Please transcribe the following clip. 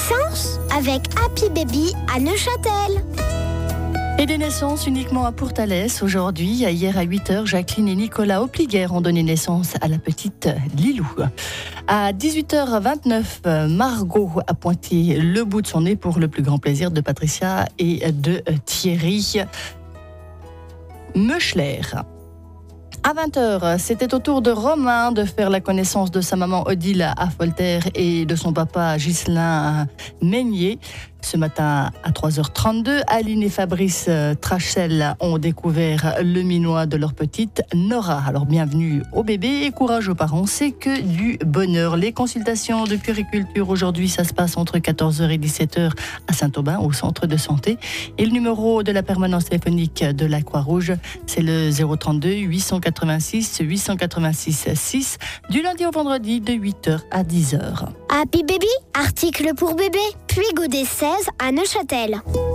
naissances avec Happy Baby à Neuchâtel. Et des naissances uniquement à Pourtalès aujourd'hui. Hier à 8h, Jacqueline et Nicolas Opliguer ont donné naissance à la petite Lilou. À 18h29, Margot a pointé le bout de son nez pour le plus grand plaisir de Patricia et de Thierry Meuchler. À 20h, c'était au tour de Romain de faire la connaissance de sa maman Odile à Folter et de son papa Ghislain Meignier. Ce matin à 3h32, Aline et Fabrice Trachel ont découvert le minois de leur petite Nora. Alors bienvenue au bébé et courage aux parents, c'est que du bonheur. Les consultations de puériculture aujourd'hui, ça se passe entre 14h et 17h à Saint-Aubin, au centre de santé. Et le numéro de la permanence téléphonique de la Croix-Rouge, c'est le 032 886 886 6, du lundi au vendredi de 8h à 10h. Happy Baby, article pour bébé, puis Godet 16 à Neuchâtel.